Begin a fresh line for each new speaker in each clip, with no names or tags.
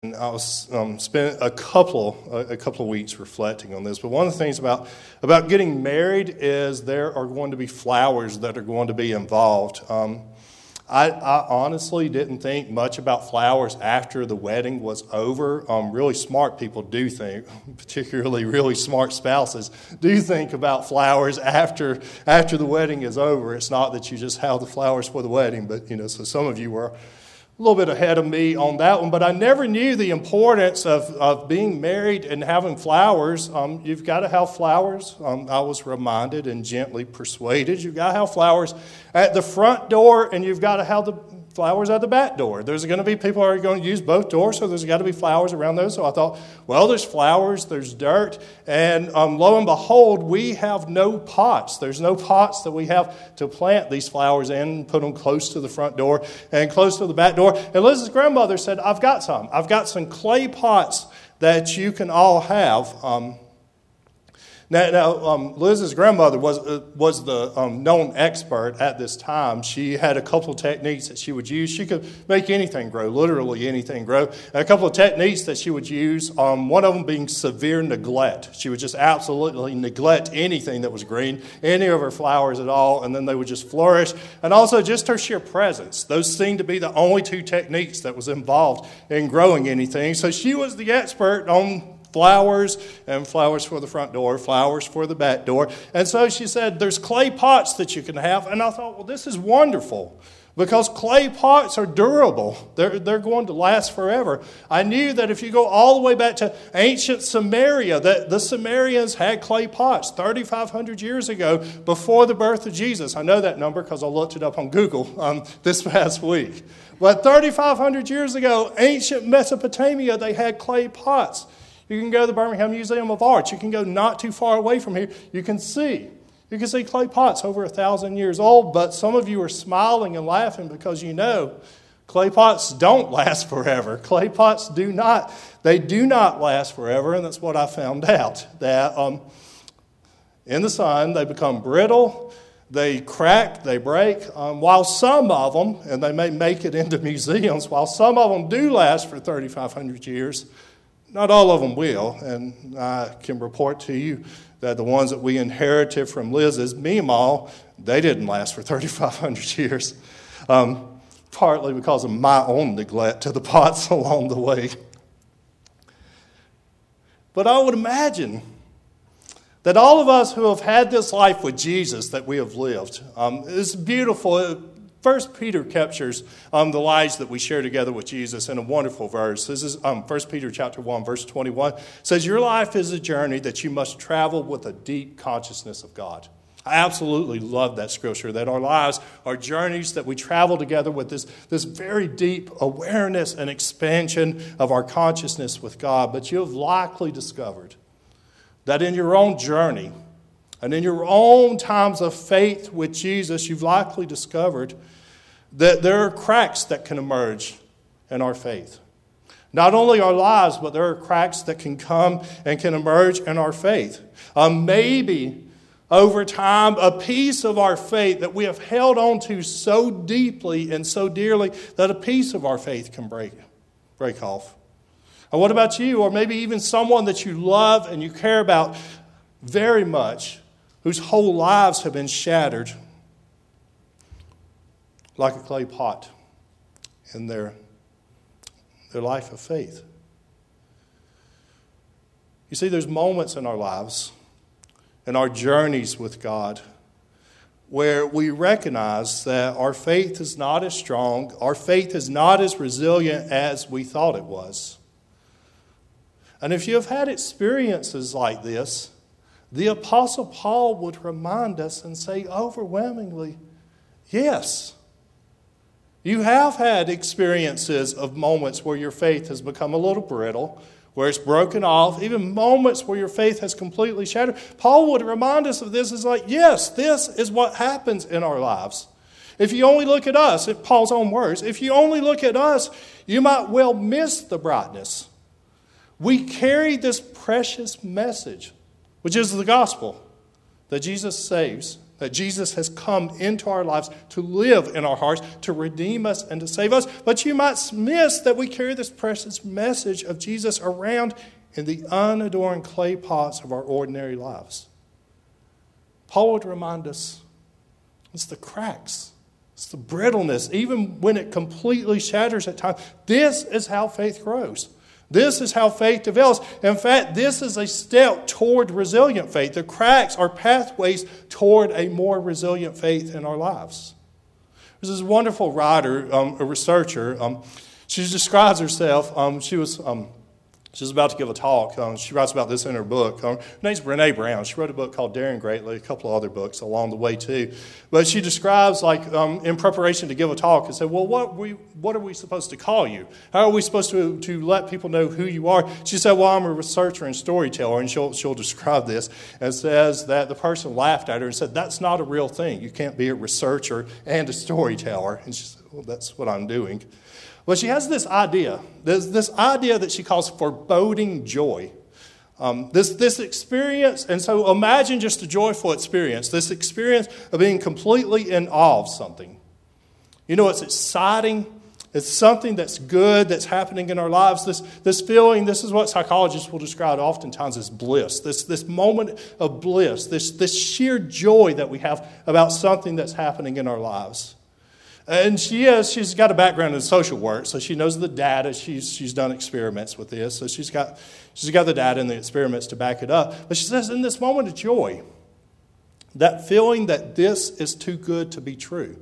And I was spent a couple of weeks reflecting on this. But one of the things about getting married is there are going to be flowers that are going to be involved. I honestly didn't think much about flowers after the wedding was over. Really smart people do think, particularly really smart spouses, do think about flowers after the wedding is over. It's not that you just have the flowers for the wedding, but so some of you were a little bit ahead of me on that one, but I never knew the importance of being married and having flowers. You've got to have flowers. I was reminded and gently persuaded. You've got to have flowers at the front door, and you've got to have the flowers at the back door. There's going to be people who are going to use both doors, so there's got to be flowers around those. So I thought, well, there's flowers, there's dirt, and lo and behold, we have no pots. There's no pots that we have to plant these flowers in and put them close to the front door and close to the back door. And Liz's grandmother said, I've got some clay pots that you can all have. Now, Liz's grandmother was the known expert at this time. She had a couple of techniques that she would use. She could make anything grow, literally anything grow. And a couple of techniques that she would use, one of them being severe neglect. She would just absolutely neglect anything that was green, any of her flowers at all, and then they would just flourish. And also just her sheer presence. Those seemed to be the only two techniques that was involved in growing anything. So she was the expert on flowers, and flowers for the front door, flowers for the back door. And so she said, there's clay pots that you can have. And I thought, well, this is wonderful because clay pots are durable. They're going to last forever. I knew that if you go all the way back to ancient Samaria, that the Sumerians had clay pots 3,500 years ago before the birth of Jesus. I know that number because I looked it up on Google this past week. But 3,500 years ago, ancient Mesopotamia, they had clay pots. You can go to the Birmingham Museum of Art. You can go not too far away from here. You can see clay pots over 1,000 years old, but some of you are smiling and laughing because clay pots don't last forever. Clay pots do not last forever, and that's what I found out. That in the sun, they become brittle, they crack, they break, while some of them, and they may make it into museums, while some of them do last for 3,500 years, not all of them will, and I can report to you that the ones that we inherited from Liz's Meemaw, they didn't last for 3,500 years, partly because of my own neglect to the pots along the way. But I would imagine that all of us who have had this life with Jesus that we have lived, it's beautiful. First Peter captures the lives that we share together with Jesus in a wonderful verse. This is 1 Peter chapter 1, verse 21. It says, your life is a journey that you must travel with a deep consciousness of God. I absolutely love that scripture, that our lives are journeys that we travel together with this very deep awareness and expansion of our consciousness with God. But you have likely discovered that in your own journey and in your own times of faith with Jesus, you've likely discovered that there are cracks that can emerge in our faith. Not only our lives, but there are cracks that can come and can emerge in our faith. Maybe over time, a piece of our faith that we have held on to so deeply and so dearly that a piece of our faith can break off. And what about you? Or maybe even someone that you love and you care about very much, whose whole lives have been shattered like a clay pot in their life of faith. You see, there's moments in our lives, in our journeys with God, where we recognize that our faith is not as strong, our faith is not as resilient as we thought it was. And if you have had experiences like this, the Apostle Paul would remind us and say overwhelmingly, yes, you have had experiences of moments where your faith has become a little brittle, where it's broken off, even moments where your faith has completely shattered. Paul would remind us of this as like, yes, this is what happens in our lives. If you only look at us, in Paul's own words, if you only look at us, you might well miss the brightness. We carry this precious message, which is the gospel, that Jesus saves, that Jesus has come into our lives to live in our hearts, to redeem us and to save us. But you might miss that we carry this precious message of Jesus around in the unadorned clay pots of our ordinary lives. Paul would remind us, it's the cracks, it's the brittleness, even when it completely shatters at times. This is how faith grows. This is how faith develops. In fact, this is a step toward resilient faith. The cracks are pathways toward a more resilient faith in our lives. There's this wonderful writer, a researcher. She describes herself. She was about to give a talk. She writes about this in her book. Her name's Brené Brown. She wrote a book called Daring Greatly, a couple of other books along the way too. But she describes, in preparation to give a talk, and said, well, what are we supposed to call you? How are we supposed to let people know who you are? She said, well, I'm a researcher and storyteller, and she'll describe this, and says that the person laughed at her and said, that's not a real thing. You can't be a researcher and a storyteller. And she said, well, that's what I'm doing. Well, she has this idea. There's this idea that she calls foreboding joy. This experience, and so imagine just a joyful experience, this experience of being completely in awe of something. You know, it's exciting. It's something that's good, that's happening in our lives. This feeling, this is what psychologists will describe oftentimes as bliss. This moment of bliss, this sheer joy that we have about something that's happening in our lives. And she's got a background in social work, so she knows the data. She's done experiments with this, so she's got the data and the experiments to back it up. But she says, in this moment of joy, that feeling that this is too good to be true.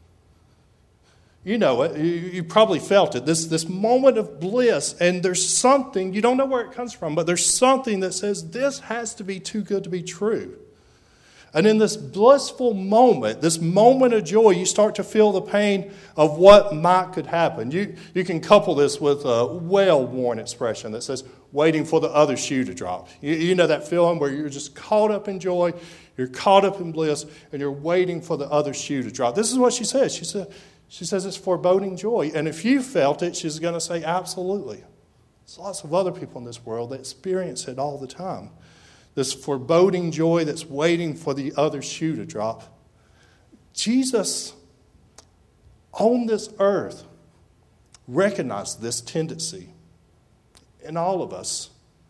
You know it. You probably felt it. This moment of bliss, and there's something, you don't know where it comes from, but there's something that says this has to be too good to be true. And in this blissful moment, this moment of joy, you start to feel the pain of what might could happen. You can couple this with a well-worn expression that says, waiting for the other shoe to drop. You know that feeling where you're just caught up in joy, you're caught up in bliss, and you're waiting for the other shoe to drop. This is what she says. She says it's foreboding joy. And if you felt it, she's going to say, absolutely. There's lots of other people in this world that experience it all the time. This foreboding joy that's waiting for the other shoe to drop. Jesus, on this earth, recognized this tendency in all of us.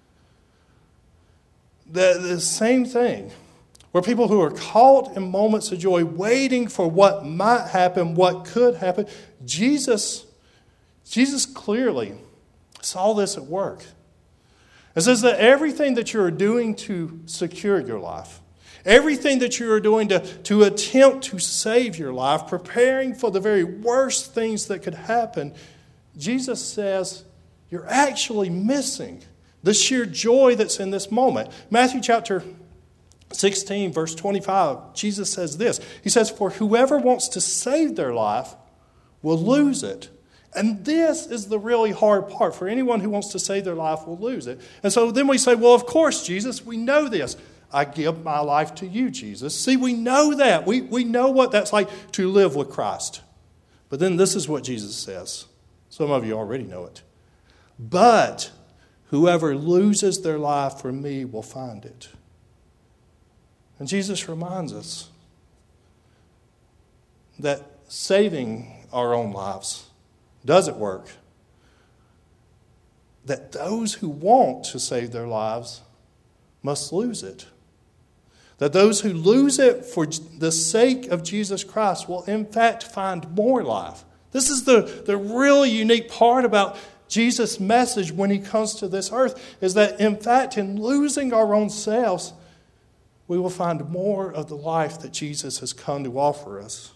The same thing, where people who are caught in moments of joy, waiting for what might happen, what could happen, Jesus clearly saw this at work. It says that everything that you're doing to secure your life, everything that you are doing to attempt to save your life, preparing for the very worst things that could happen, Jesus says you're actually missing the sheer joy that's in this moment. Matthew chapter 16, verse 25, Jesus says this. He says, for whoever wants to save their life will lose it. And this is the really hard part. For anyone who wants to save their life will lose it. And so then we say, well, of course, Jesus, we know this. I give my life to you, Jesus. See, we know that. We know what that's like to live with Christ. But then this is what Jesus says. Some of you already know it. But whoever loses their life for me will find it. And Jesus reminds us that saving our own lives doesn't work. That those who want to save their lives must lose it. That those who lose it for the sake of Jesus Christ will in fact find more life. This is the really unique part about Jesus' message when he comes to this earth, is that in fact in losing our own selves, we will find more of the life that Jesus has come to offer us.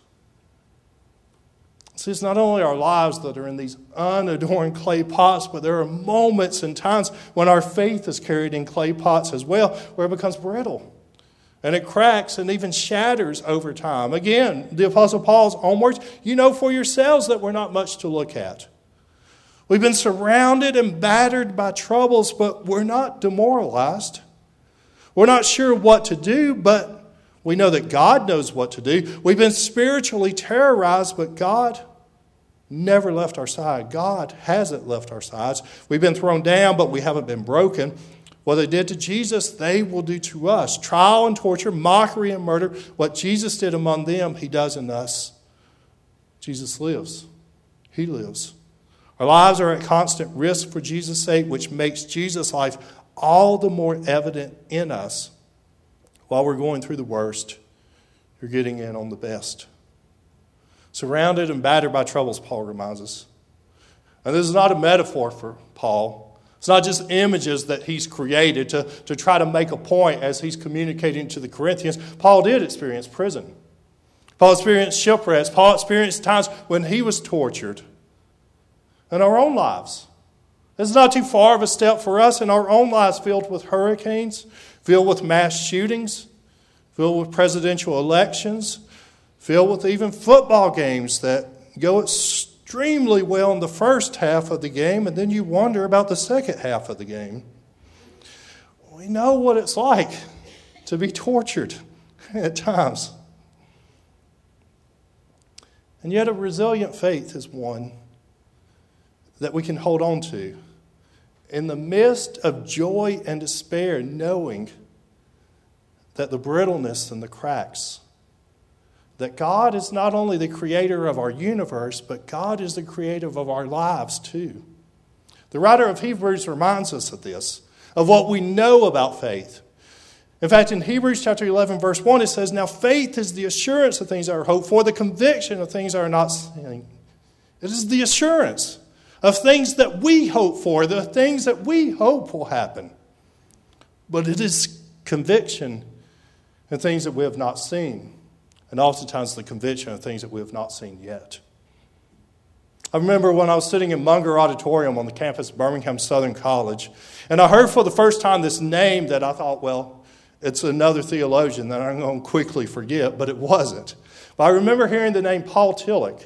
See, it's not only our lives that are in these unadorned clay pots, but there are moments and times when our faith is carried in clay pots as well, where it becomes brittle. And it cracks and even shatters over time. Again, the Apostle Paul's own words, you know for yourselves that we're not much to look at. We've been surrounded and battered by troubles, but we're not demoralized. We're not sure what to do, but we know that God knows what to do. We've been spiritually terrorized, but God never left our side. God hasn't left our sides. We've been thrown down, but we haven't been broken. What they did to Jesus, they will do to us. Trial and torture, mockery and murder. What Jesus did among them, he does in us. Jesus lives. He lives. Our lives are at constant risk for Jesus' sake, which makes Jesus' life all the more evident in us. While we're going through the worst, you're getting in on the best. Surrounded and battered by troubles, Paul reminds us. And this is not a metaphor for Paul. It's not just images that he's created to try to make a point as he's communicating to the Corinthians. Paul did experience prison. Paul experienced shipwrecks. Paul experienced times when he was tortured. In our own lives. It's not too far of a step for us in our own lives, filled with hurricanes, filled with mass shootings, filled with presidential elections, filled with even football games that go extremely well in the first half of the game, and then you wonder about the second half of the game. We know what it's like to be tortured at times. And yet a resilient faith is one that we can hold on to in the midst of joy and despair, knowing that the brittleness and the cracks, that God is not only the creator of our universe, but God is the creator of our lives too. The writer of Hebrews reminds us of this, of what we know about faith. In fact, in Hebrews chapter 11, verse 1, it says, "Now faith is the assurance of things that are hoped for, the conviction of things that are not seen." It is the assurance of things that we hope for, the things that we hope will happen. But it is conviction and things that we have not seen. And oftentimes the conviction of things that we have not seen yet. I remember when I was sitting in Munger Auditorium on the campus of Birmingham Southern College, and I heard for the first time this name that I thought, well, it's another theologian that I'm going to quickly forget, but it wasn't. But I remember hearing the name Paul Tillich.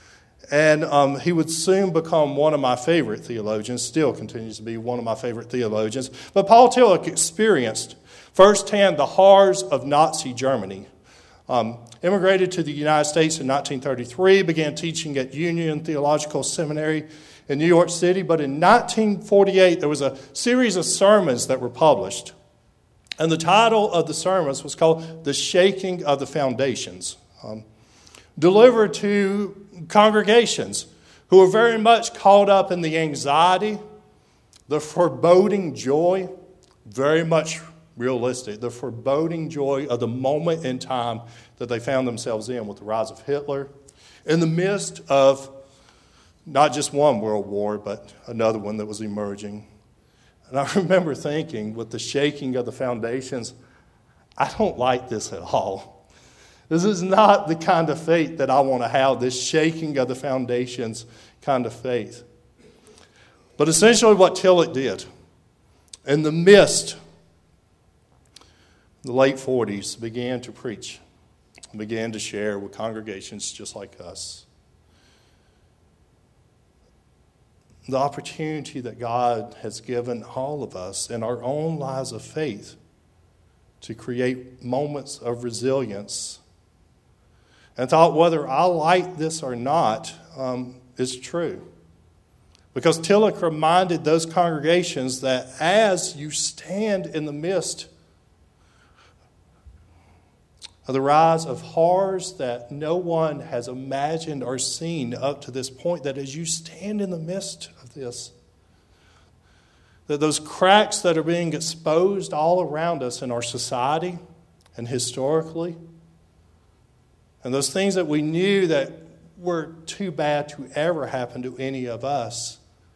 And he would soon become one of my favorite theologians, still continues to be one of my favorite theologians. But Paul Tillich experienced firsthand the horrors of Nazi Germany. Immigrated to the United States in 1933, began teaching at Union Theological Seminary in New York City. But in 1948, there was a series of sermons that were published. And the title of the sermons was called "The Shaking of the Foundations." Delivered to congregations who were very much caught up in the anxiety, the foreboding joy, very much realistic, the foreboding joy of the moment in time that they found themselves in with the rise of Hitler, in the midst of not just one world war, but another one that was emerging. And I remember thinking, with the shaking of the foundations, I don't like this at all. This is not the kind of faith that I want to have, this shaking of the foundations kind of faith. But essentially what Tillich did, in the midst, the late 40s, began to preach, began to share with congregations just like us. The opportunity that God has given all of us in our own lives of faith to create moments of resilience. And thought whether I like this or not is true. Because Tillich reminded those congregations that as you stand in the midst of the rise of horrors that no one has imagined or seen up to this point, that as you stand in the midst of this, that those cracks that are being exposed all around us in our society and historically, and those things that we knew that were too bad to ever happen to any of us,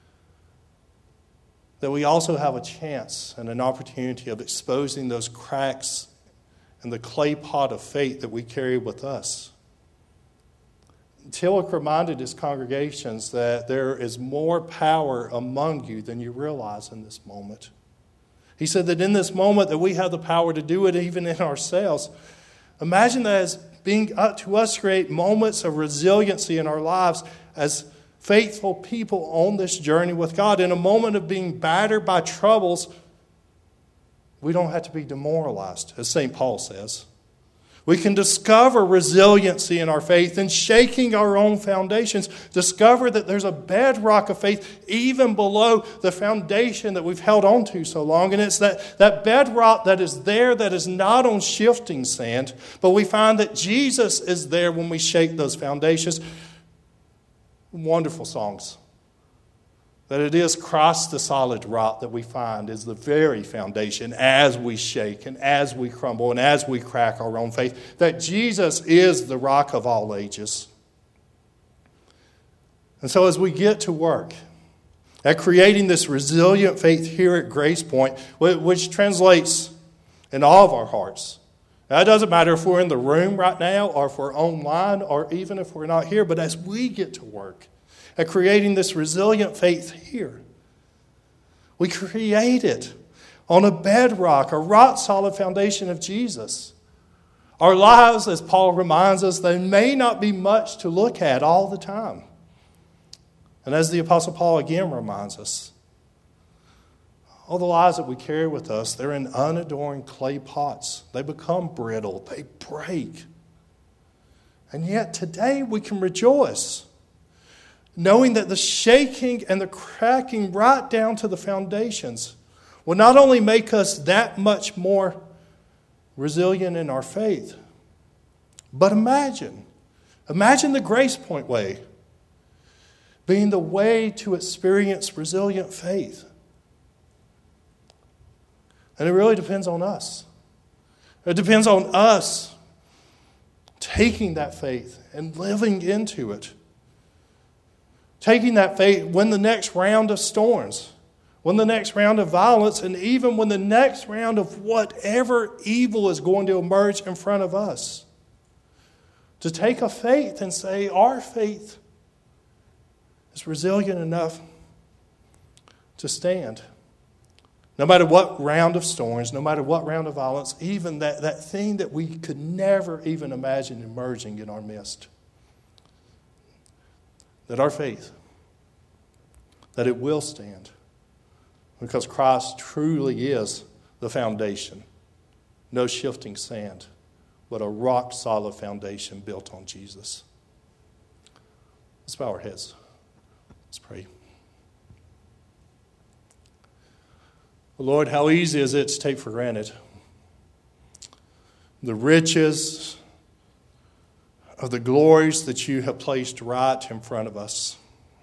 that we also have a chance and an opportunity of exposing those cracks in the clay pot of faith that we carry with us. Tillich reminded his congregations that there is more power among you than you realize in this moment. He said that in this moment that we have the power to do it even in ourselves. Imagine that as being up to us to create moments of resiliency in our lives as faithful people on this journey with God. In a moment of being battered by troubles, we don't have to be demoralized, as St. Paul says. We can discover resiliency in our faith and shaking our own foundations. Discover that there's a bedrock of faith even below the foundation that we've held on to so long. And it's that bedrock that is there that is not on shifting sand. But we find that Jesus is there when we shake those foundations. Wonderful songs. That it is Christ the solid rock that we find is the very foundation as we shake and as we crumble and as we crack our own faith. That Jesus is the rock of all ages. And so as we get to work at creating this resilient faith here at Grace Point, which translates in all of our hearts. Now, it doesn't matter if we're in the room right now or if we're online or even if we're not here, but as we get to work at creating this resilient faith here, we create it on a bedrock, a rock-solid foundation of Jesus. Our lives, as Paul reminds us, they may not be much to look at all the time. And as the Apostle Paul again reminds us, all the lives that we carry with us, they're in unadorned clay pots. They become brittle. They break. And yet today we can rejoice, knowing that the shaking and the cracking right down to the foundations will not only make us that much more resilient in our faith, but imagine the Grace Point way being the way to experience resilient faith. And it really depends on us. It depends on us taking that faith and living into it. Taking that faith when the next round of storms, when the next round of violence, and even when the next round of whatever evil is going to emerge in front of us. To take a faith and say, our faith is resilient enough to stand. No matter what round of storms, no matter what round of violence, even that thing that we could never even imagine emerging in our midst. That our faith, that it will stand. Because Christ truly is the foundation. No shifting sand, but a rock-solid foundation built on Jesus. Let's bow our heads. Let's pray. Lord, how easy is it to take for granted the riches of the glories that you have placed right in front of us.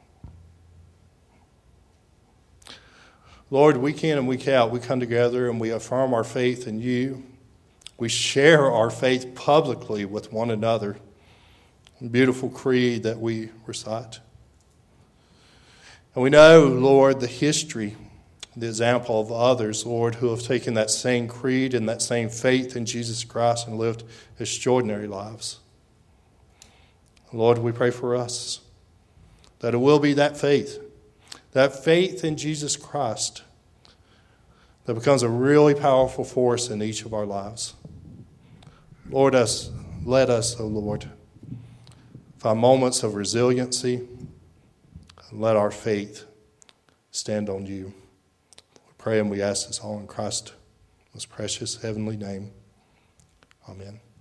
Lord, week in and week out, we come together and we affirm our faith in you. We share our faith publicly with one another. A beautiful creed that we recite. And we know, Lord, the history, the example of others, Lord, who have taken that same creed and that same faith in Jesus Christ and lived extraordinary lives. Lord, we pray for us that it will be that faith in Jesus Christ that becomes a really powerful force in each of our lives. Lord, let us, O Lord, find moments of resiliency and let our faith stand on you. We pray and we ask this all in Christ's most precious heavenly name. Amen.